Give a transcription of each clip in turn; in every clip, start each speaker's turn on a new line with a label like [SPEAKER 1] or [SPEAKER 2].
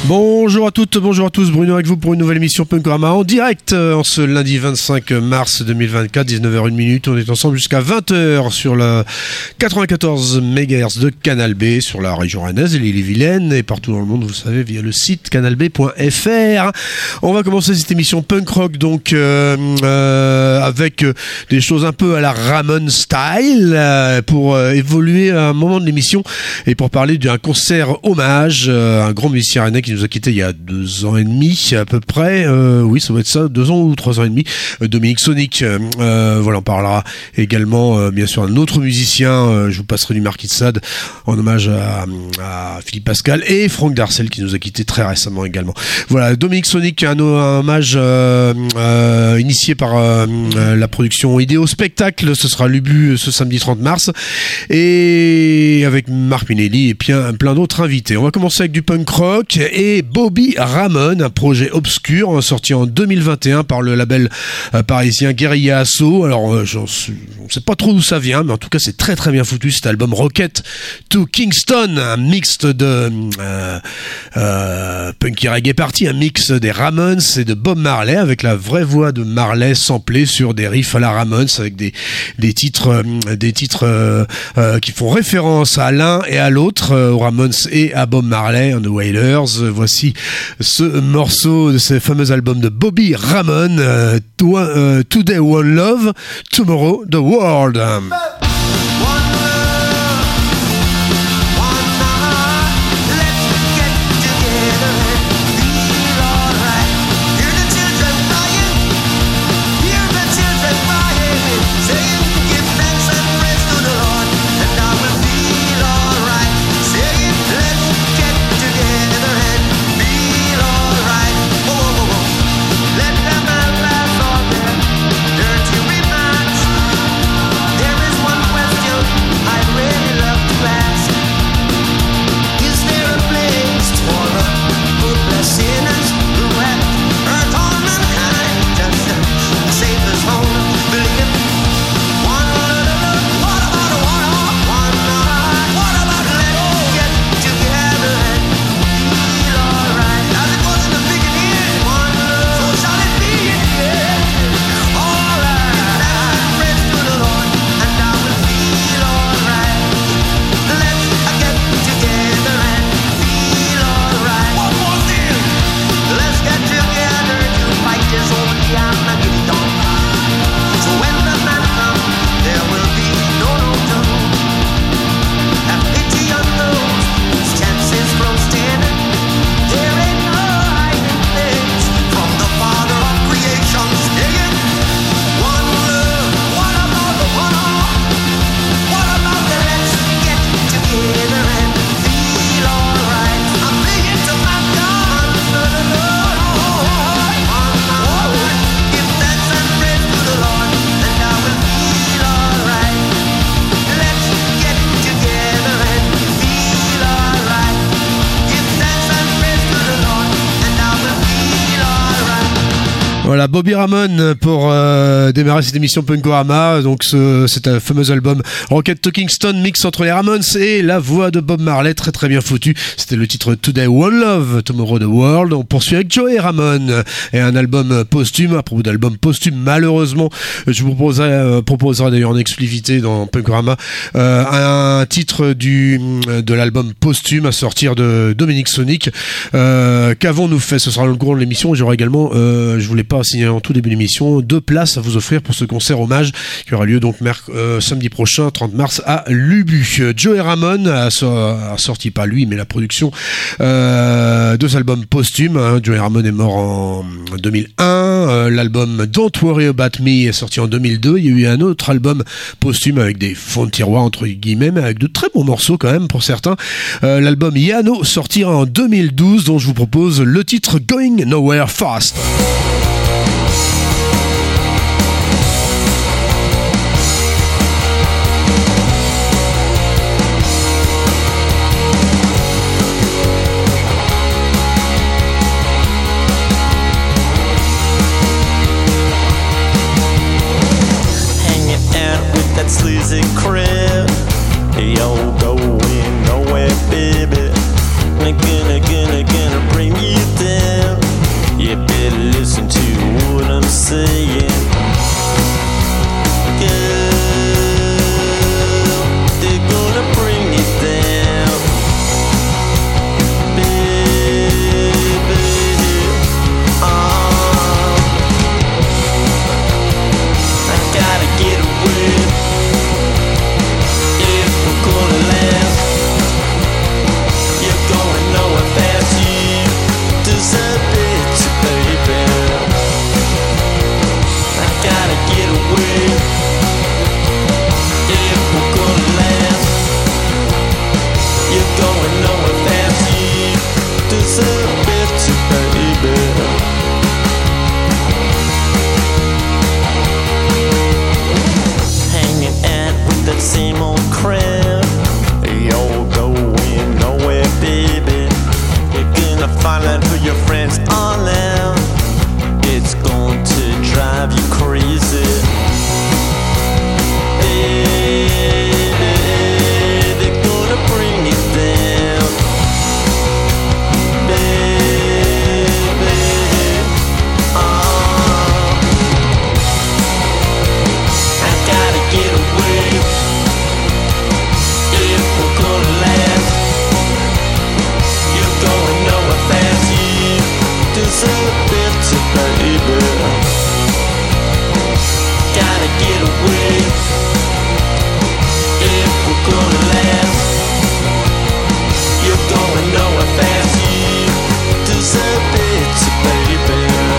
[SPEAKER 1] Bonjour à toutes, bonjour à tous, Bruno avec vous pour une nouvelle émission Punkorama en direct en ce lundi 25 mars 2024, 19h01. On est ensemble jusqu'à 20h sur la 94 MHz de Canal B, sur la région rennaise et l'île-et-Vilaine et partout dans le monde, vous le savez, via le site canalb.fr. On va commencer cette émission punk rock donc avec des choses un peu à la Ramones style pour évoluer à un moment de l'émission et pour parler d'un concert hommage à un grand musicien rennais qui nous a quitté il y a 2 ans et demi à peu près, oui ça doit être ça, 2 ans ou 3 ans et demi, Dominique Sonic, voilà, on parlera également bien sûr d'un autre musicien, je vous passerai du Marquis de Sade en hommage à Philippe Pascal et Franck Darcel qui nous a quitté très récemment également. Voilà, Dominique Sonic, un hommage initié par la production Idéo Spectacle, ce sera l'Ubu ce samedi 30 mars et avec Marc Minelli et plein d'autres invités. On va commencer avec du punk rock et Bobby Ramone, un projet obscur sorti en 2021 par le label parisien Guerilla Asso. Alors on sait pas trop d'où ça vient, mais en tout cas c'est très très bien foutu cet album Rocket to Kingston, un mix de punky reggae party, un mix des Ramones et de Bob Marley avec la vraie voix de Marley samplée sur des riffs à la Ramones avec des titres qui font référence à l'un et à l'autre, aux Ramones et à Bob Marley and the Wailers. Voici ce morceau de ce fameux album de Bobby Ramone, Today One Love, Tomorrow the World. Voilà, Bobby Ramone pour démarrer cette émission Punkorama. Donc c'est un fameux album Rocket to Kingston, mix entre les Ramones et la voix de Bob Marley, très très bien foutu. C'était le titre Today One Love, Tomorrow the World. On poursuit avec Joey Ramone et un album posthume. À propos d'album posthume, malheureusement, je vous proposerai d'ailleurs en exclusivité dans Punkorama un titre de l'album posthume à sortir de Dominique Sonic. Qu'avons-nous fait? Ce sera le cours de l'émission. J'aurai également, je voulais pas signaler en tout début d'émission, 2 places à vous offrir pour ce concert hommage qui aura lieu donc samedi prochain 30 mars à l'Ubu. Joey Ramone a sorti, pas lui mais la production, 2 albums posthumes, hein. Joey Ramone est mort en 2001, l'album Don't Worry About Me est sorti en 2002. Il y a eu un autre album posthume avec des fonds de tiroir entre guillemets, mais avec de très bons morceaux quand même pour certains, l'album Yano sortira en 2012 dont je vous propose le titre Going Nowhere Fast.
[SPEAKER 2] Sleazy crib, yo, going nowhere, baby. Gonna bring your friends all out, it's going to drive you crazy. They're gonna bring you down, baby. I gotta get away if we're gonna last. You're gonna know how fast you deserve it, baby. Gotta get away if we're gonna last. You're gonna know how fast you deserve it, baby.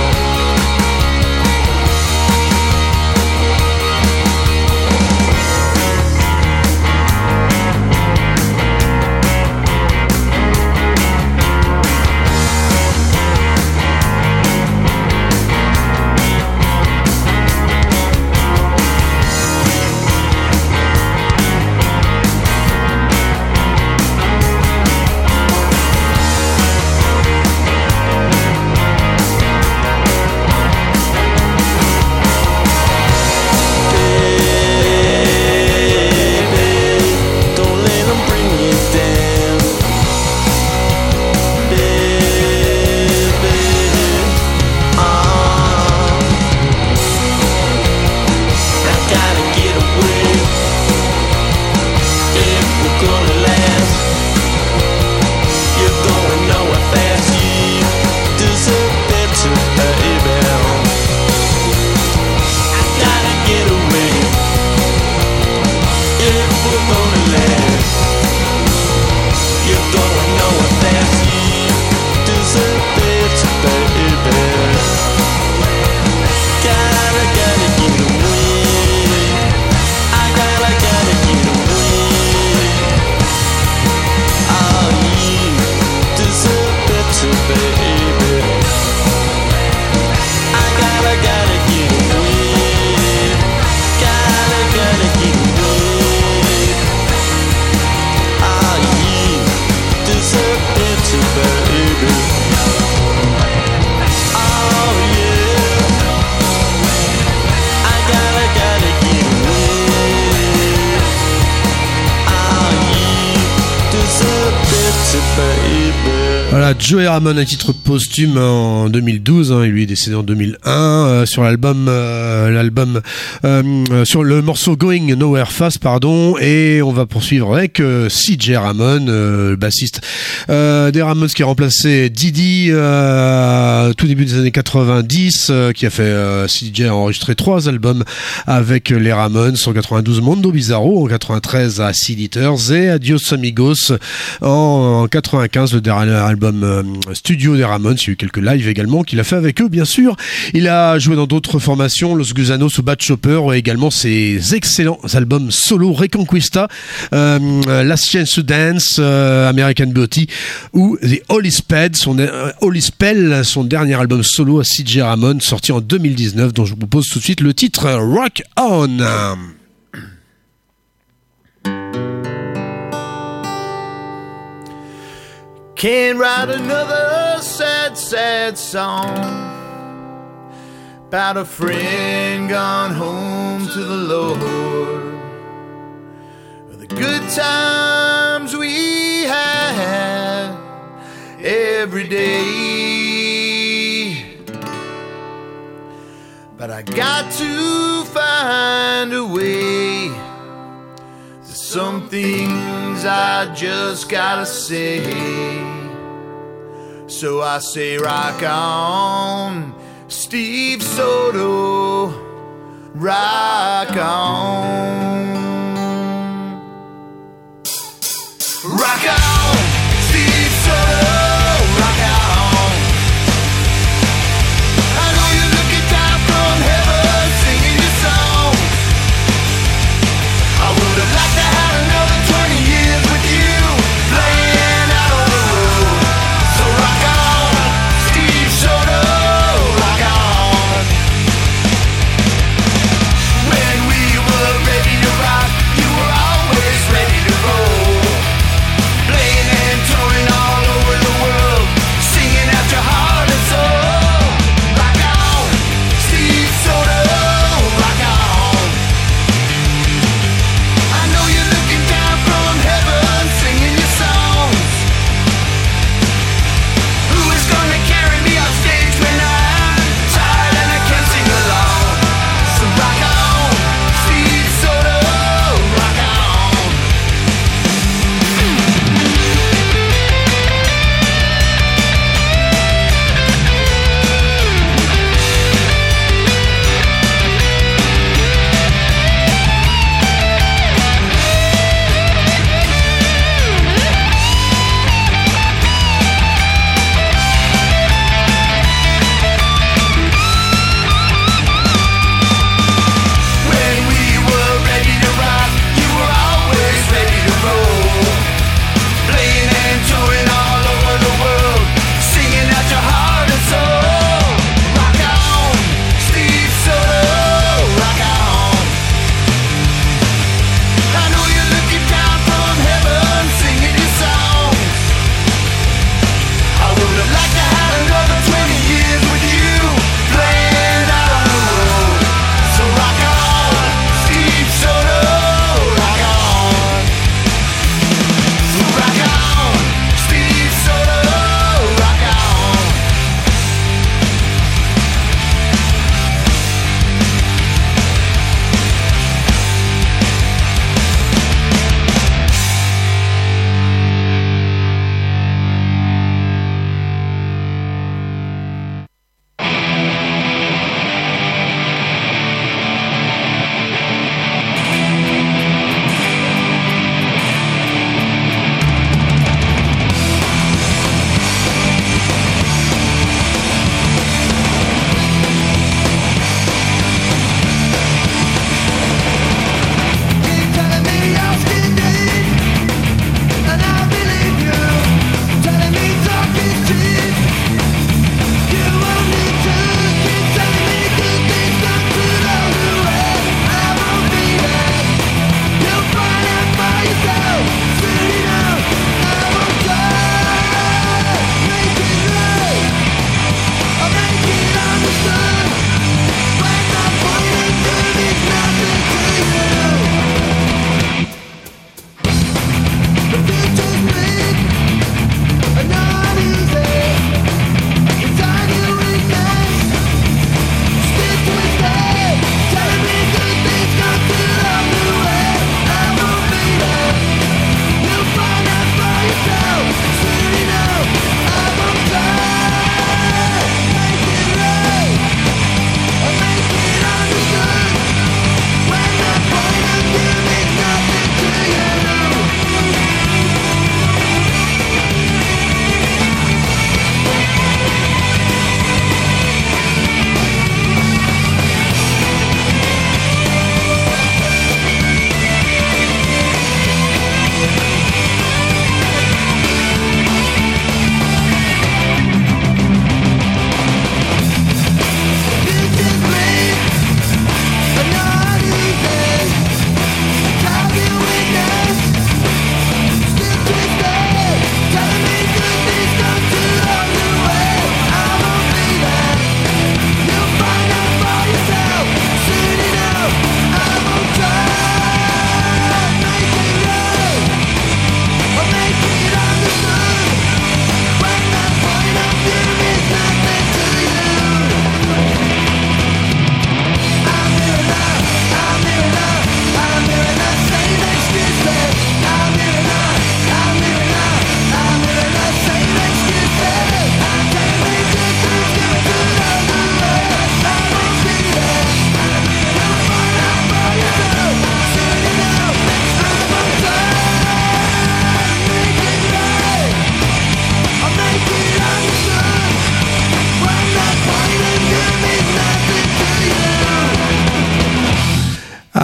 [SPEAKER 1] Voilà, Joey Ramone, un titre posthume en 2012, hein, il lui est décédé en 2001, sur l'album, sur le morceau Going Nowhere Fast, pardon, et on va poursuivre avec CJ Ramone, le bassiste des Ramones qui a remplacé Didi tout début des années 90, qui a fait CJ a enregistré 3 albums avec les Ramones, en 92 Mondo Bizarro, en 93 Acid Eaters et Adios Amigos en 95, le dernier album studio des Ramones. Il y a eu quelques lives également qu'il a fait avec eux, bien sûr. Il a joué dans d'autres formations, Los Gusanos ou Bad Chopper, et également ses excellents albums solo Reconquista, Last Chance to Dance, American Beauty ou The Holy Spell, son dernier album solo à CJ Ramone, sorti en 2019, dont je vous propose tout de suite le titre Rock On.
[SPEAKER 3] Can't write another sad, sad song about a friend gone home to the Lord, the good times we had every day. But I got to find a way. There's some things I just gotta say. So I say rock on, Steve Soto, rock on. Rock on, Steve Soto, rock on. I know you're looking down from heaven, singing your song. I would have liked to have another 20 years with you, playing out on the road. So rock on, Steve Soto, rock on. When we were ready to rock, you were always ready to roll. Playing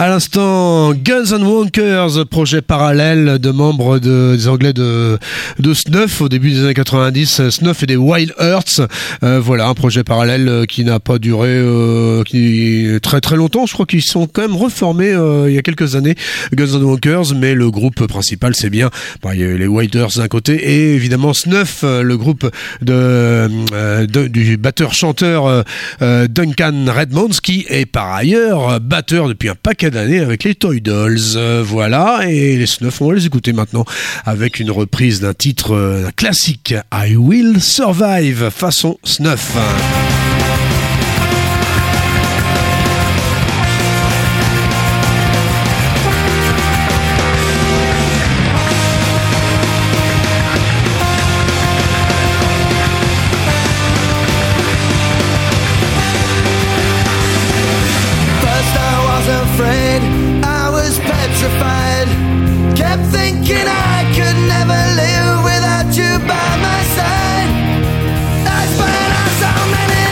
[SPEAKER 1] À l'instant, Guns and Wankers, projet parallèle de membres des Anglais de Snuff au début des années 90, Snuff et des Wild Hearts. Voilà, un projet parallèle qui n'a pas duré très très longtemps. Je crois qu'ils sont quand même reformés il y a quelques années, Guns and Wankers, mais le groupe principal c'est bien. Il y a les Wild Hearts d'un côté et évidemment Snuff, le groupe du batteur-chanteur Duncan Redmonds, qui est par ailleurs batteur depuis un paquet d'années avec les Toy Dolls. Voilà, et les Snuff, on va les écouter maintenant avec une reprise d'un titre classique, I Will Survive, façon Snuff.
[SPEAKER 3] Kept thinking I could never live without you by my side. I spent so many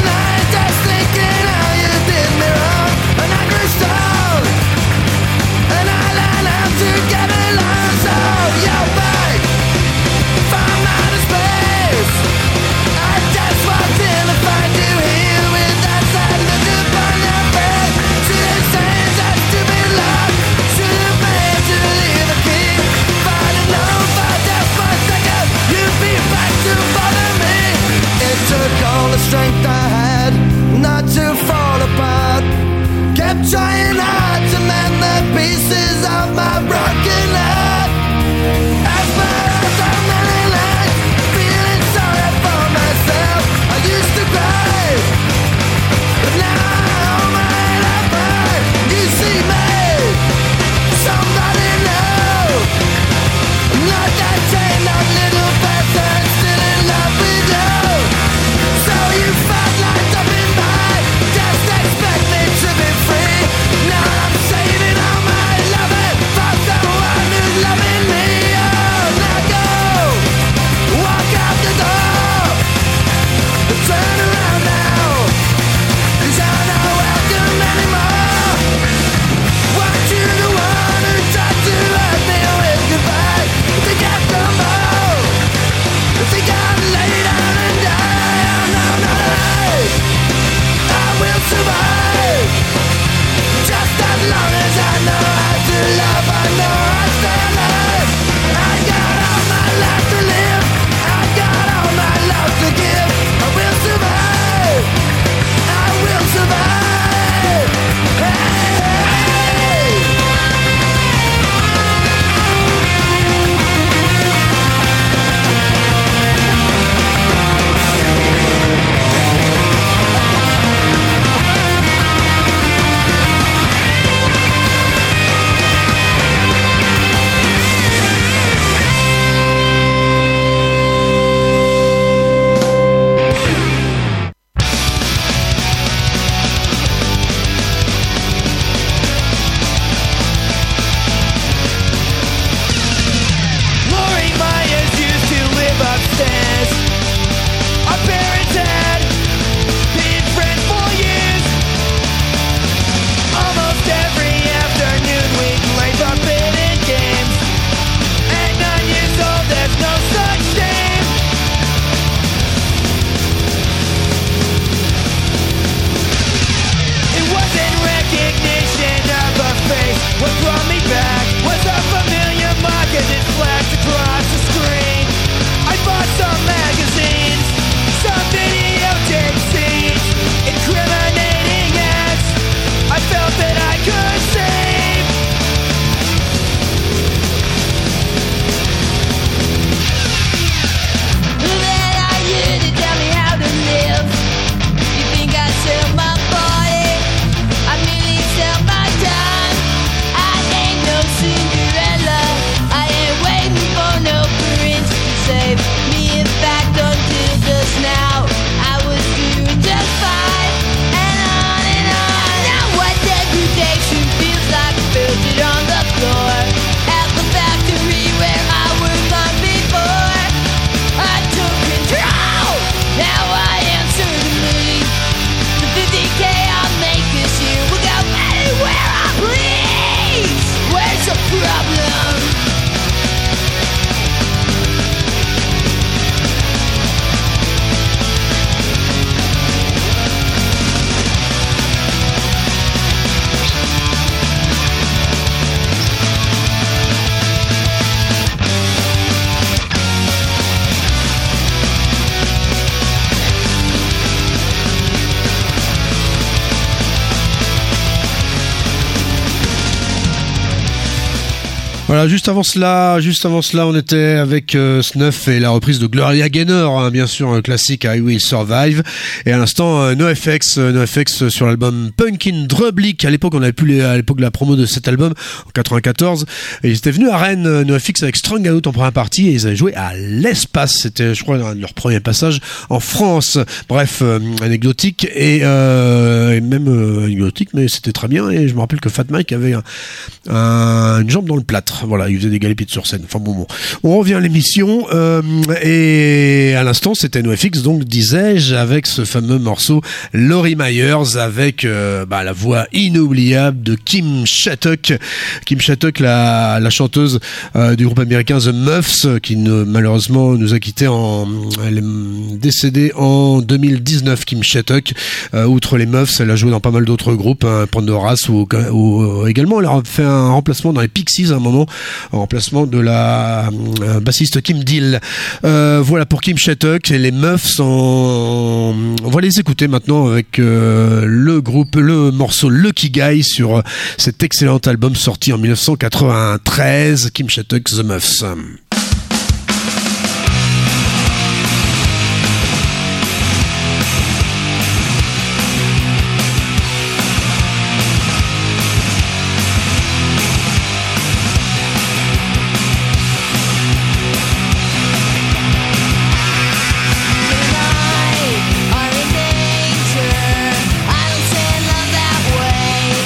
[SPEAKER 1] Voilà, juste avant cela, on était avec Snuff et la reprise de Gloria Gaynor, hein, bien sûr, un classique I Will Survive. Et à l'instant, NoFX sur l'album Punkin Drublic. À l'époque, on avait plus à l'époque de la promo de cet album, en 94. Et ils étaient venus à Rennes, NoFX avec Strung Out en première partie, et ils avaient joué à l'Espace. C'était, je crois, leur premier passage en France. Bref, anecdotique et même anecdotique, mais c'était très bien. Et je me rappelle que Fat Mike avait une jambe dans le plâtre. Voilà, il faisait des galipettes sur scène. Enfin bon. On revient à l'émission et à l'instant c'était NoFX, donc disais-je, avec ce fameux morceau Lori Myers avec la voix inoubliable de Kim Shattuck. Kim Shattuck, la chanteuse du groupe américain The Muffs, qui malheureusement nous a quittés elle est décédée en 2019. Kim Shattuck, outre les Muffs, elle a joué dans pas mal d'autres groupes, hein, Pandoras ou également elle a fait un remplacement dans les Pixies à un moment, en remplacement de la bassiste Kim Deal. Voilà pour Kim Shattuck et les Muffs. On va les écouter maintenant avec le morceau Lucky Guy sur cet excellent album sorti en 1993, Kim Shattuck, The Muffs.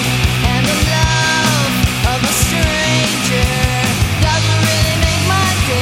[SPEAKER 4] Doesn't really make my day.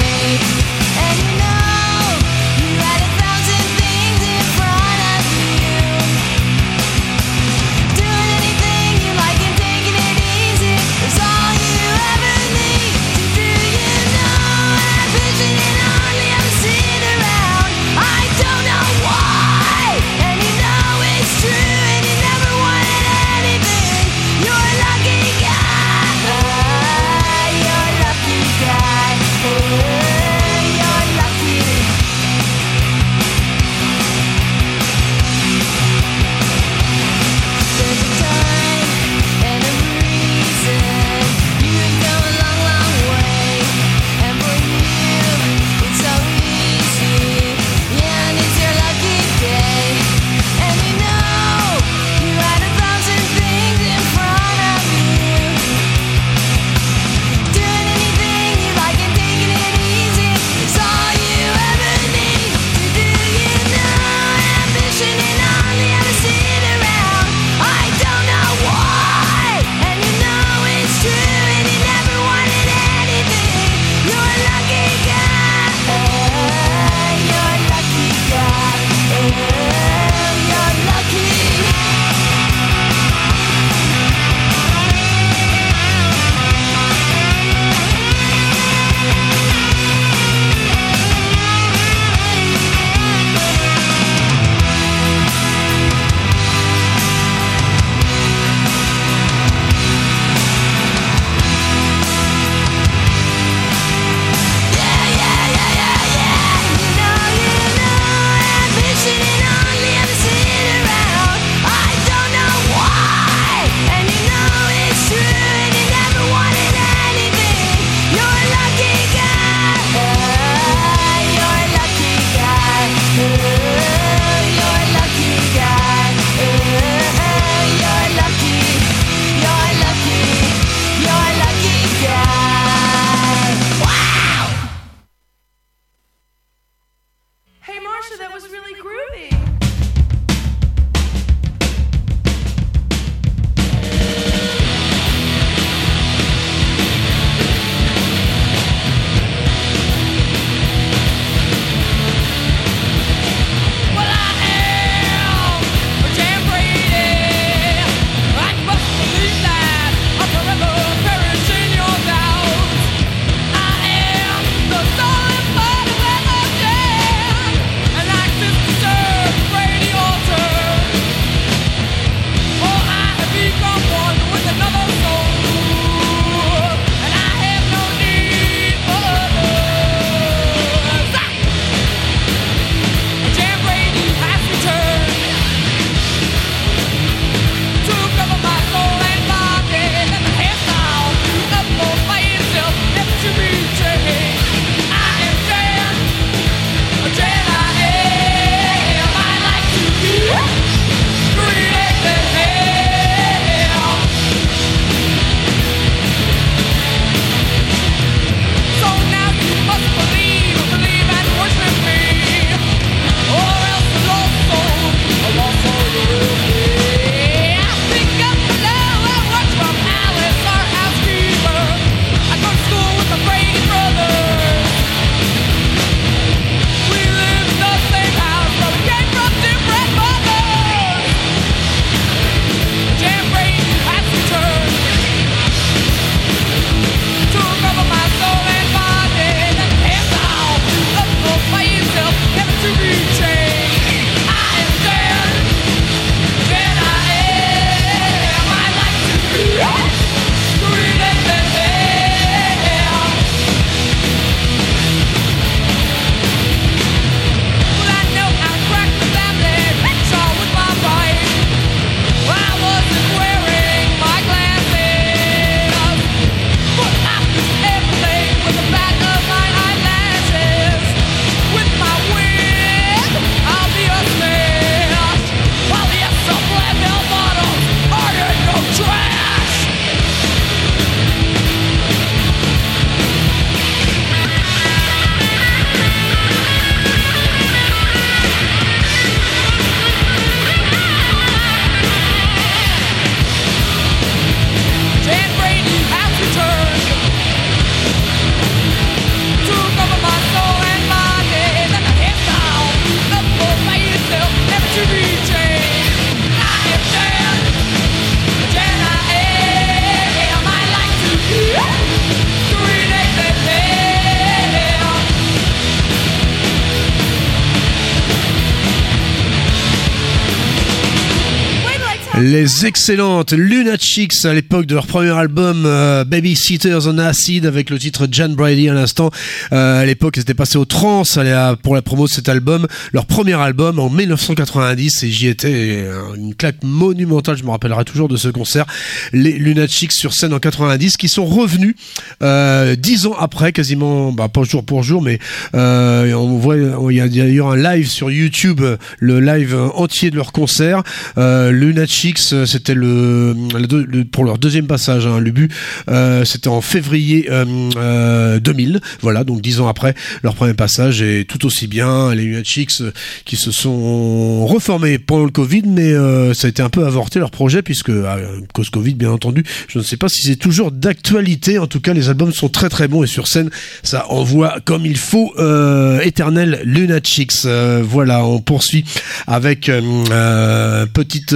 [SPEAKER 1] Les excellentes Lunatics à l'époque de leur premier album Babysitters on Acid avec le titre Jan Brady à l'instant. À l'époque, ils étaient passés au trance pour la promo de cet album, leur premier album en 1990, et j'y étais, une claque monumentale, je me rappellerai toujours de ce concert. Les Lunatics sur scène en 90 qui sont revenus 10 ans après, quasiment, pas jour pour jour, mais on voit, il y a d'ailleurs un live sur YouTube, le live entier de leur concert. Lunatics, c'était pour leur deuxième passage, le but, c'était en février 2000, voilà, donc 10 ans après leur premier passage, et tout aussi bien. Les Lunatics qui se sont reformés pendant le Covid, mais ça a été un peu avorté leur projet, puisque cause Covid bien entendu, je ne sais pas si c'est toujours d'actualité. En tout cas, les albums sont très très bons, et sur scène ça envoie comme il faut. Éternel Lunatics, voilà, on poursuit avec petite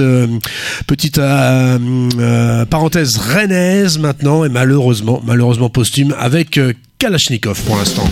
[SPEAKER 1] parenthèse rennaise maintenant, et malheureusement posthume, avec Kalachnikov pour l'instant.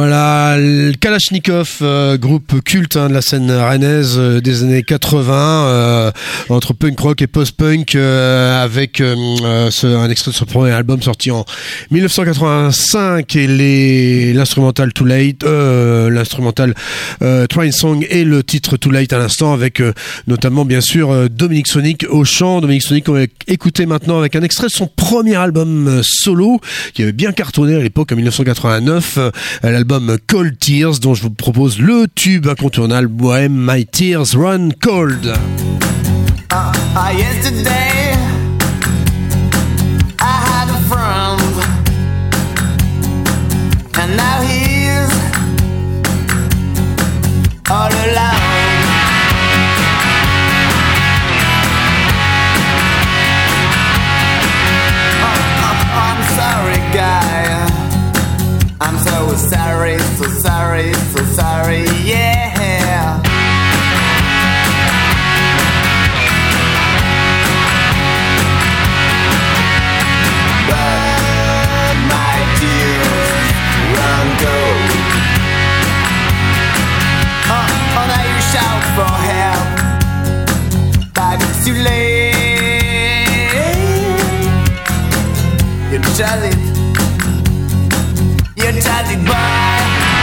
[SPEAKER 1] Voilà, Kalachnikov, groupe culte de la scène rennaise des années 80, entre punk rock et post-punk, avec un extrait de son premier album sorti en 1985 et l'instrumental Too Late, l'instrumental Train Song et le titre Too Late à l'instant, avec notamment bien sûr Dominique Sonic au chant. Dominique Sonic, on va écouter maintenant avec un extrait de son premier album solo qui avait bien cartonné à l'époque en 1989, l'album Cold Tears, dont je vous propose le tube incontournable When My Tears Run Cold.
[SPEAKER 3] Yesterday I had a friend, and now he's all alone. I'm sorry, guy. I'm so sorry, so sorry, so sorry, yeah. But my tears run cold. Oh, now you shout for help, but it's too late. You tell it. You tell it, boy.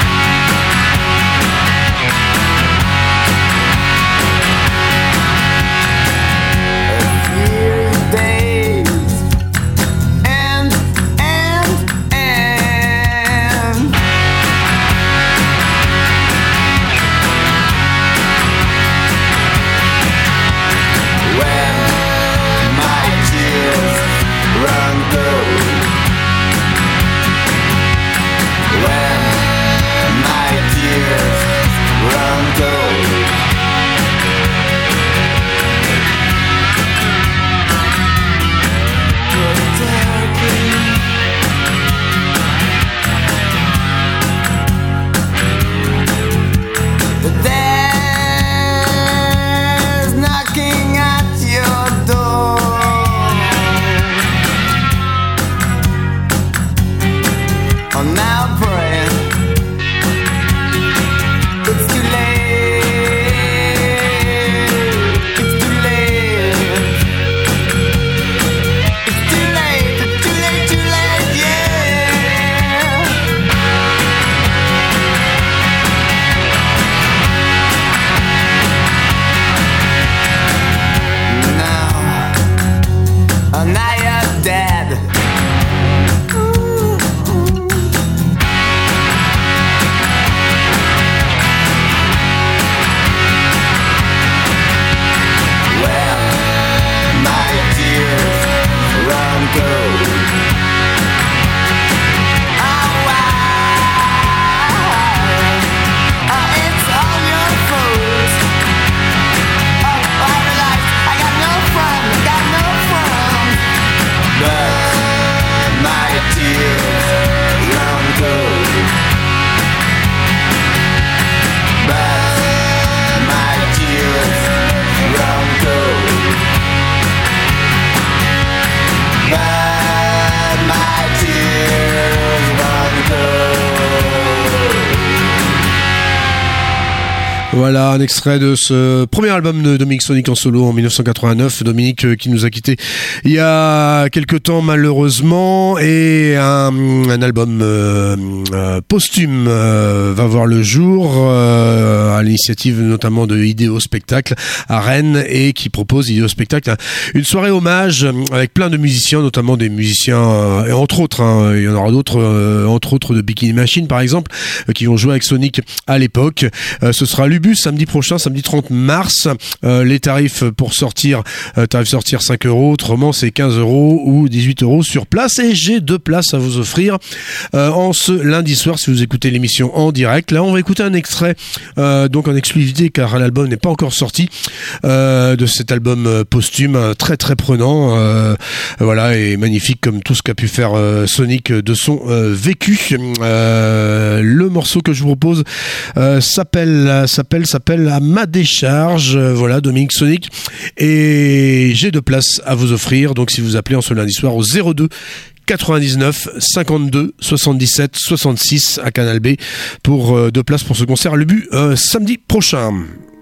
[SPEAKER 1] Voilà un extrait de ce premier album de Dominique Sonic en solo en 1989. Dominique qui nous a quittés il y a quelque temps malheureusement, et un album posthume va voir le jour à l'initiative notamment de Idéo Spectacle à Rennes, et qui propose Idéo Spectacle une soirée hommage avec plein de musiciens, notamment des musiciens et entre autres, il y en aura d'autres, entre autres de Bikini Machine par exemple, qui vont jouer avec Sonic à l'époque. Ce sera Lubus samedi prochain, samedi 30 mars. Les tarifs pour sortir, tarif sortir 5 €, autrement c'est 15 € ou 18 € sur place, et j'ai 2 places à vous offrir en ce lundi soir si vous écoutez l'émission en direct. Là on va écouter un extrait donc en exclusivité car l'album n'est pas encore sorti, de cet album posthume très très prenant, voilà, et magnifique comme tout ce qu'a pu faire Sonic de son vécu. Le morceau que je vous propose s'appelle À ma décharge. Voilà, Dominique Sonic, et j'ai 2 places à vous offrir, donc si vous appelez en ce lundi soir au 02 99 52 77 66 à Canal B pour 2 places pour ce concert à l'Ubu samedi prochain.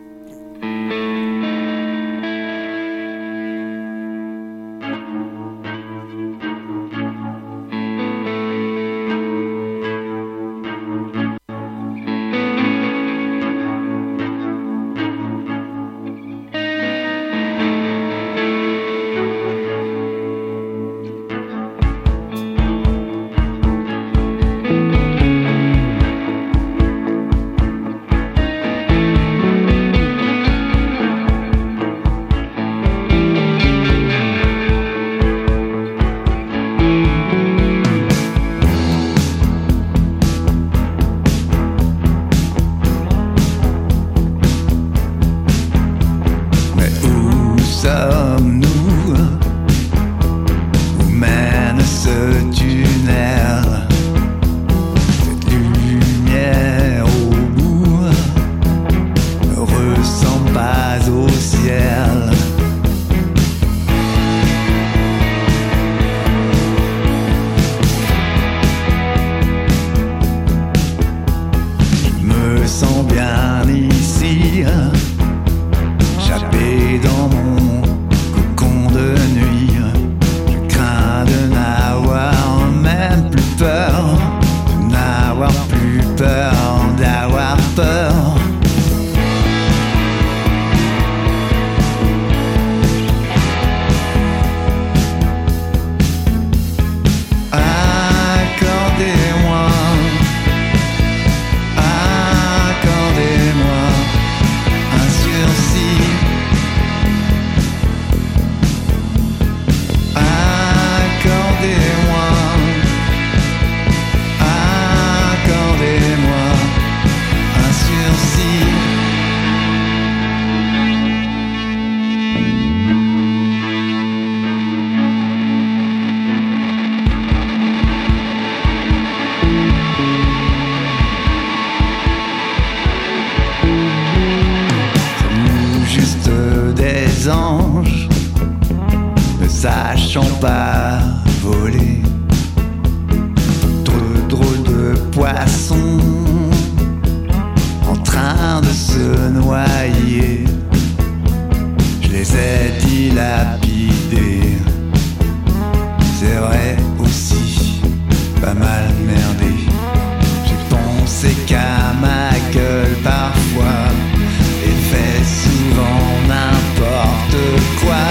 [SPEAKER 4] sachant pas voler. Trop drôles de poissons en train de se noyer. Je les ai dilapidés. C'est vrai aussi, pas mal merdé. J'ai pensé qu'à ma gueule parfois et fait souvent n'importe quoi.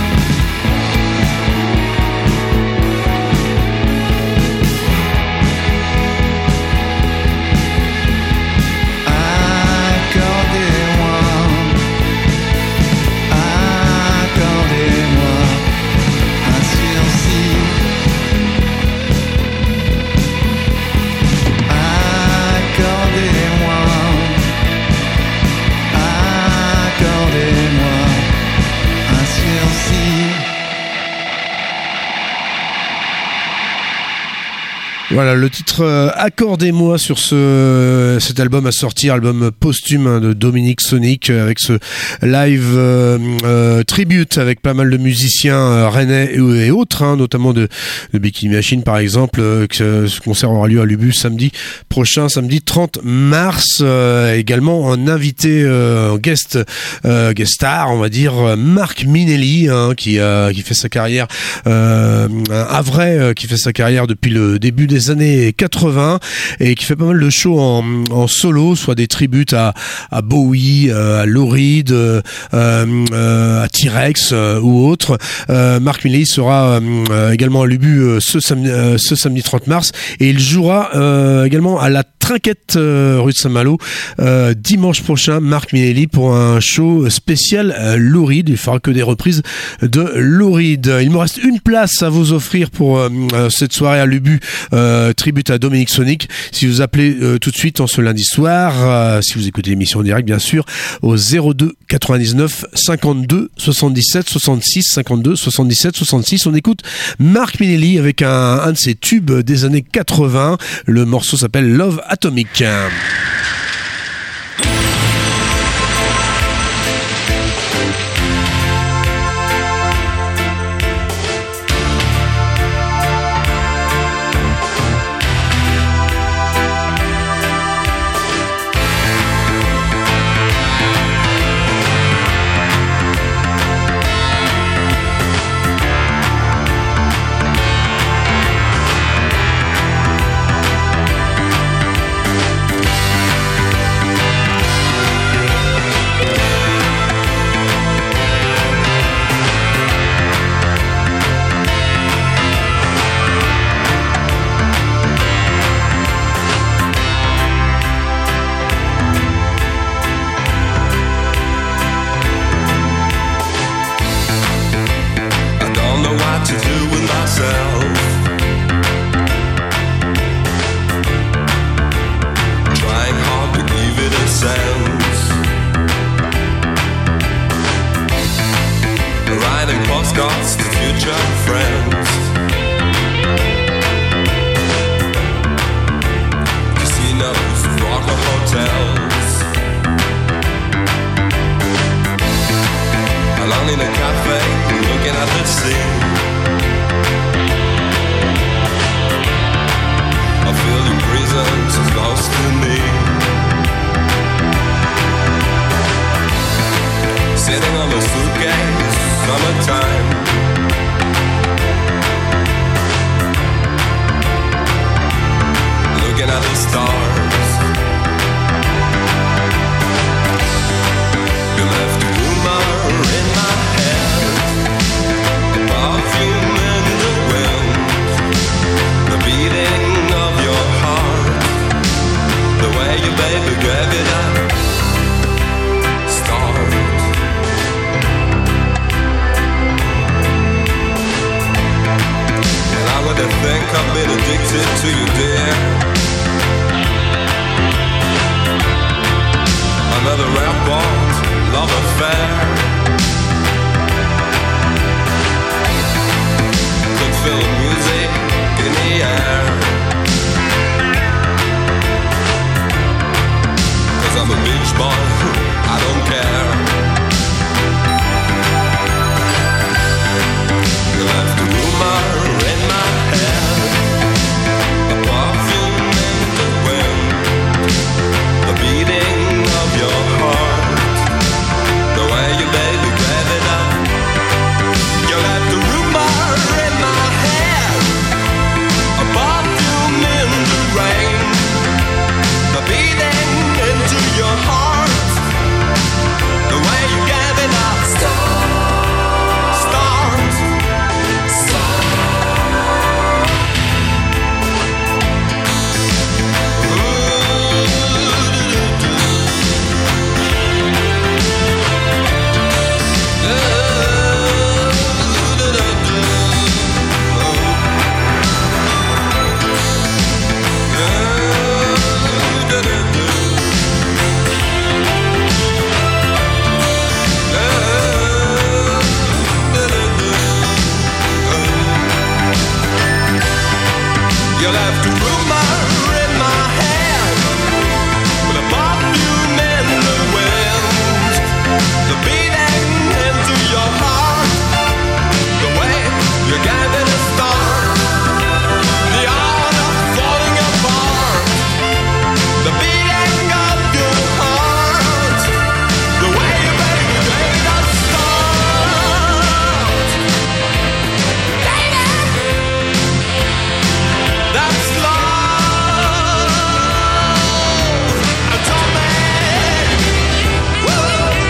[SPEAKER 1] Voilà le titre Accordez-moi sur cet album à sortir, album posthume de Dominique Sonic, avec ce live tribute avec pas mal de musiciens rennais et autres, notamment de Bikini Machine par exemple. Ce concert aura lieu à l'Ubu samedi prochain, samedi 30 mars. Également un invité guest star, on va dire, Marc Minelli, qui fait sa carrière qui fait sa carrière depuis le début des années 80 et qui fait pas mal de shows en solo, soit des tributes à Bowie, à Lou Reed, à T-Rex ou autre. Marc Minelli sera également à l'Ubu ce samedi 30 mars et il jouera également à la Trinquette rue de Saint-Malo dimanche prochain. Marc Minelli pour un show spécial Lou Reed. Il fera que des reprises de Lou Reed. Il me reste une place à vous offrir pour cette soirée à l'Ubu tribute à Dominique Sonic. Si vous appelez tout de suite en ce lundi soir, si vous écoutez l'émission en direct bien sûr, au 02 99 52 77 66 52 77 66, on écoute Marc Minelli avec un de ses tubes des années 80. Le morceau s'appelle Love Atomic.
[SPEAKER 3] stars. You left a rumor in my head, a perfume in the wind, the beating of your heart, the way you baby gave it up. Start. And I would think I've been addicted to you, dear. Another airport love affair. Could feel the music in the air. 'Cause I'm a beach boy, I don't care. You left a rumor in my head, a perfume in the wind, the beating of your heart, the way you baby gave it up. You left a rumor in my head, a perfume in the rain, the beating into your heart, the way you gave it up. Start. You left a rumor in my head, with a perfume in the wind, the beating into your heart, the way you gave it a start, the art of falling apart, the beating of your heart, the way you baby gave it a start. That's love. Atomic. Woo.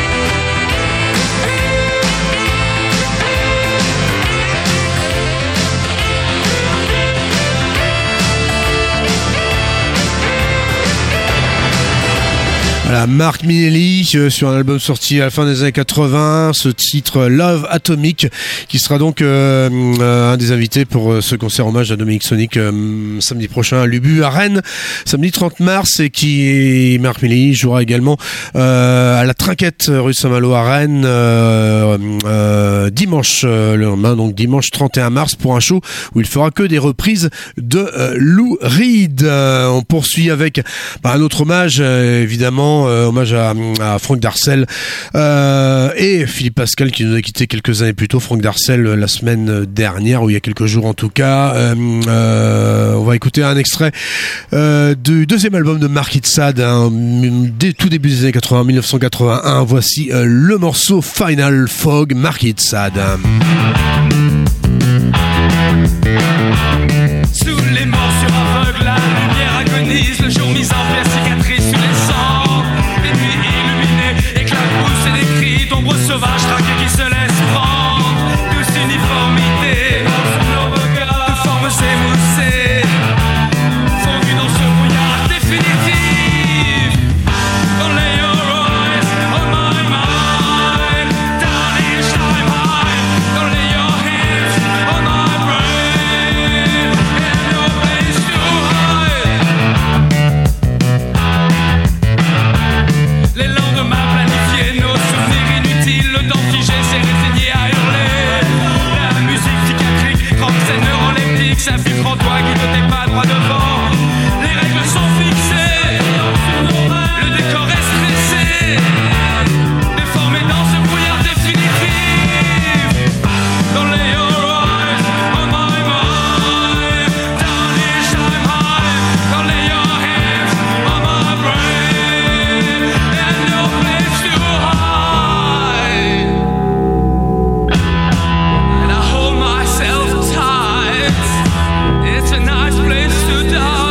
[SPEAKER 1] Voilà, Marc Minelli sur un album sorti à la fin des années 80, ce titre Love Atomic, qui sera donc un des invités pour ce concert hommage à Dominique Sonic samedi prochain à l'Ubu à Rennes, samedi 30 mars, et qui Marc Minelli jouera également à la Trinquette rue Saint-Malo à Rennes dimanche le lendemain, donc dimanche 31 mars, pour un show où il fera que des reprises de Lou Reed. On poursuit avec un autre hommage, évidemment, hommage à Franck Darcel et Philippe Pascal, qui nous a quitté quelques années plus tôt. Franck Darcel la semaine dernière, ou il y a quelques jours en tout cas. On va écouter un extrait du deuxième album de Marquis de Sade, tout début des années 80, 1981. Voici le morceau Final Fog, Marquis de Sade.
[SPEAKER 5] Sous les morsures aveugles, la lumière agonise. Le jour mis en place, cicatrice sur les sangs. Les nuits illuminées, éclaboussent et des cris d'ombres sauvages traqués qui se laissent prendre. Douce uniformité, de formes émoussées, fondues dans ce brouillard définitif. Don't lay your eyes on my mind. Down each time high. Don't lay your hands on my brain. And no place to hide. Les lendemains planifiés, nos souvenirs inutiles, le temps figé s'est résigné à hurler. La musique psychiatrique trempe ses neurones leptiques, s'infiltre en toi qui ne t'es pas droit devant. Les règles sont fixées, le décor est stressé, déformé dans ce brouillard définitif. Don't lay your eyes on my mind. Down each time high. Don't lay your hands on my brain. And no place to hide. And I hold myself tight. It's a nice place to die.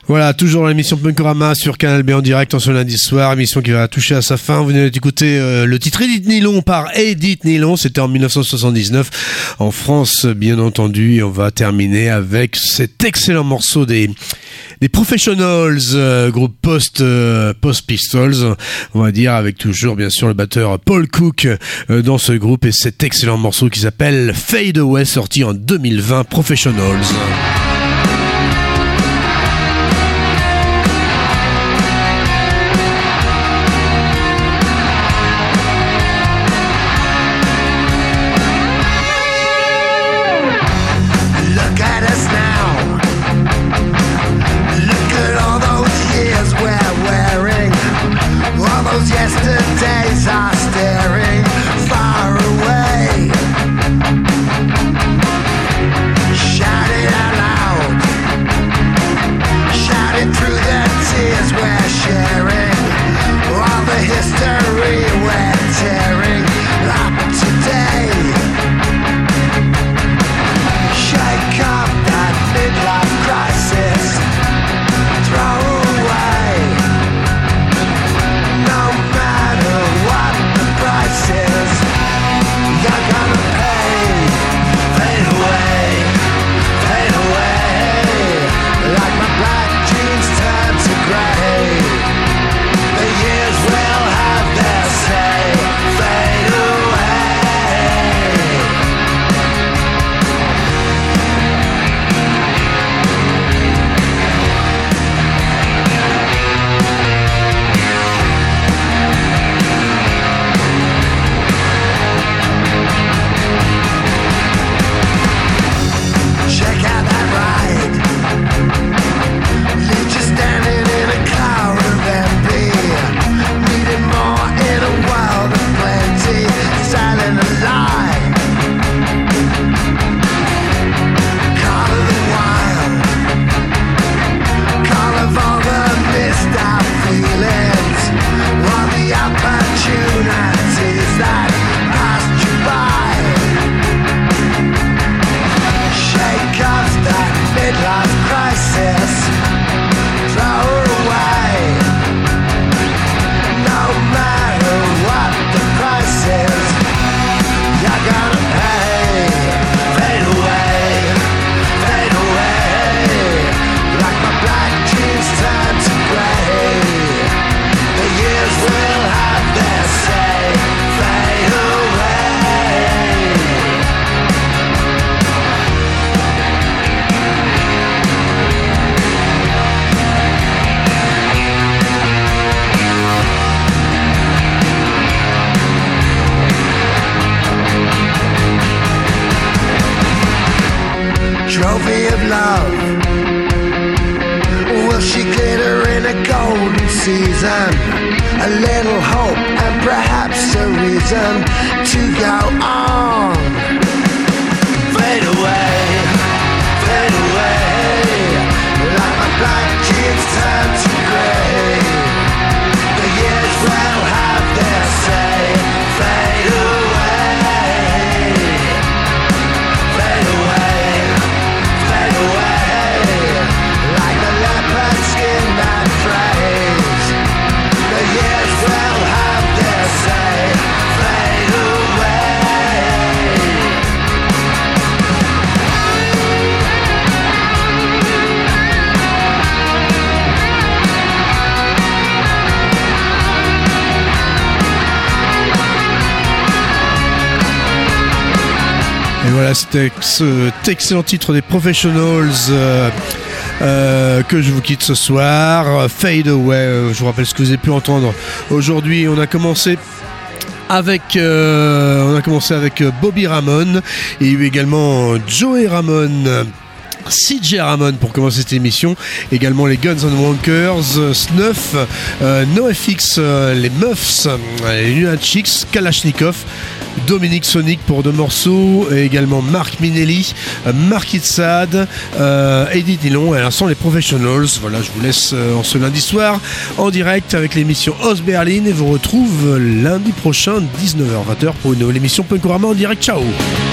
[SPEAKER 1] Voilà, toujours l'émission Punkorama sur Canal B en direct en ce lundi soir, émission qui va toucher à sa fin. Vous venez d'écouter le titre Edith Nylon par Edith Nylon, c'était en 1979 en France bien entendu, et on va terminer avec cet excellent morceau des Professionals, groupe post Pistols, on va dire, avec toujours bien sûr le batteur Paul Cook dans ce groupe, et cet excellent morceau qui s'appelle Fade Away, sorti en 2020, Professionals.
[SPEAKER 6] Yesterdays are staring far away. Shout it out loud, shout it through the tears we're sharing, all the history we're tearing up today. Shake up that midlife crisis, throw away. No matter what the price is, you're gonna pay. Fade away, fade away. Like my black jeans turn to grey. The years will have their say. Fade away. Check out that ride. Leave you standing in a caravan beer, needing more in a world of plenty, selling a lie. Call of the wild, call of all the missed out feelings, all the opportunities that passed you by. Shake off that midlife crisis, throw away. No matter what the price is, you're gonna pay. Fade away, fade away. Like my black jeans turn to grey. The years will have their say. Fade away. Trophy of love, will she glitter in a golden season? A little hope and perhaps a reason to go on. Fade away, fade away. Like my black jeans turn to grey. The years will have their say. Fade away, fade away. Fade away, like the leopard skin that frays. The years will have their say. Fade away.
[SPEAKER 1] Et voilà, c'était cet excellent titre des Professionals que je vous quitte ce soir. Fade Away, je vous rappelle ce que vous avez pu entendre aujourd'hui. On a commencé avec Bobby Ramone, et il y a eu également Joey Ramone, CJ Ramone pour commencer cette émission, également les Guns N' Wankers, Snuff, NoFX, les Muffs, les Lunatics, Kalashnikov, Dominique Sonic pour 2 morceaux, et également Marc Minelli, Mark Itzad, Edith Nylon, et à l'instant les Professionals. Voilà, je vous laisse en ce lundi soir en direct avec l'émission Os Berlin, et vous retrouve lundi prochain 19h-20h pour une nouvelle émission Punkorama en direct. Ciao.